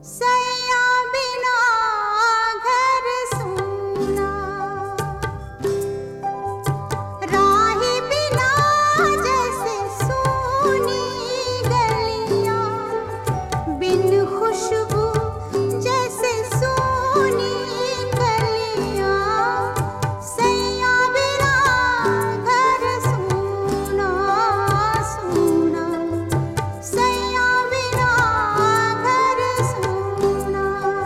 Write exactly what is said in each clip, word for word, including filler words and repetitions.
सैया बिना घर सूना, राही बिना जैसे सूनी गलियां, बिन खुशबू जैसे सूनी गलियां। सैया बिना घर सूना सूना, सैया बिना घर सूना।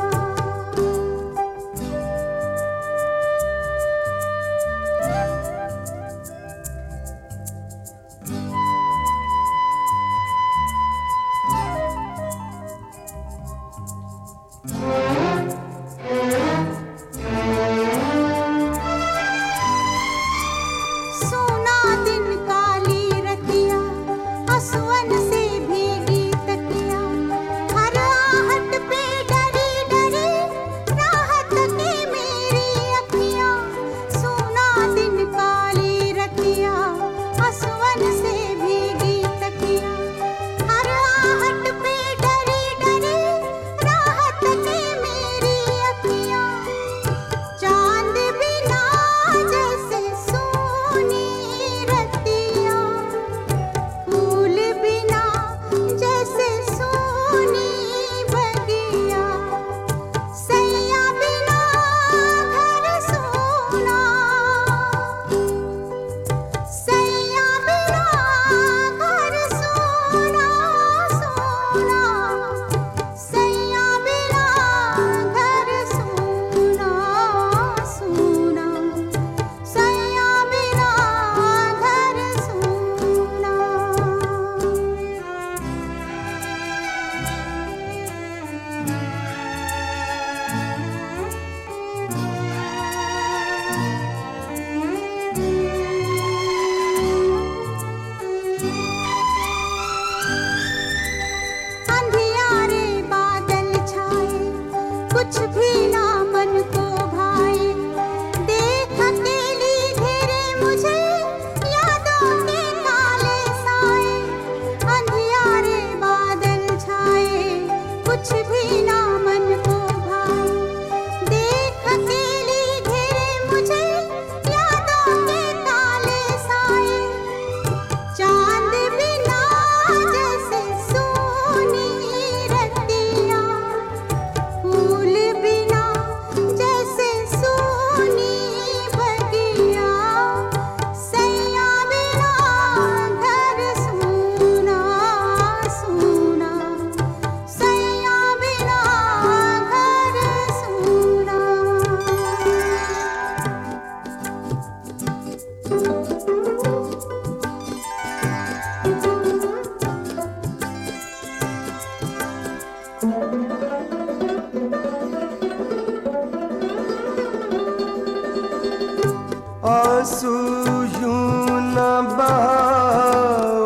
सोना दिन काली रतिया, आसवन से भीगी तकिया, हर आहट पे डरी डरी राहत की मेरी अखियां। सोना दिन काली रतिया, आसवन से भीगी तकिया, हर आहट पे डरी डरी राहत की मेरी अखियां। चांद बिना जैसे सोनी रतिया, फूल बिना जैसे सोनी बगिया। सैया बिना घर सोना, सैया बिना घर सोना सोना, सैया बिना घर सोना सोना, सैया बिना घर सोना। अंधियारे बादल छाए, कुछ भी ना मन को भाए। देख अकेली घेरे मुझे यादों के काले साए। अंधियारे बादल छाए, कुछ भी ना मन को भाए। देख अकेली घेरे मुझे यादों के काले साए। चांद बिना जैसे सोनी रतिया, फूल बिना जैसे सोनी बगिया। सैया बिना घर सोना सोना, सैया बिना घर सोना। आंसू यूं न बहाओ,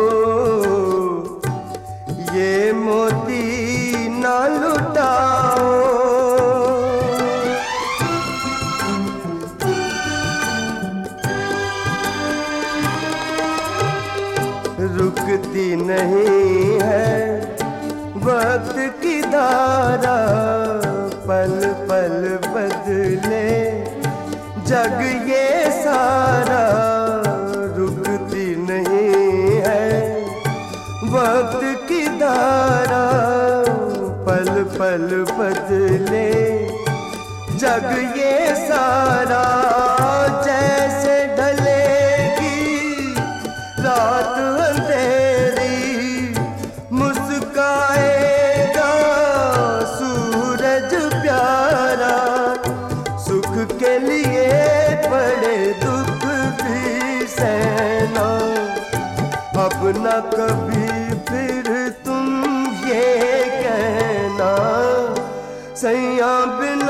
ये मोती न लुटाओ। रुकती नहीं है वक्त की धारा, पल पल बदले जग ये सारा। रुकती नहीं है वक्त की धारा, पल पल बदले जग ये सारा। जैसे ढलेगी रात अंधेरी, मुस्काएगा सूरज प्यारा। सुख के लिए बड़े दुख भी सहना, अब न कभी फिर तुम ये कहना। सैया बिना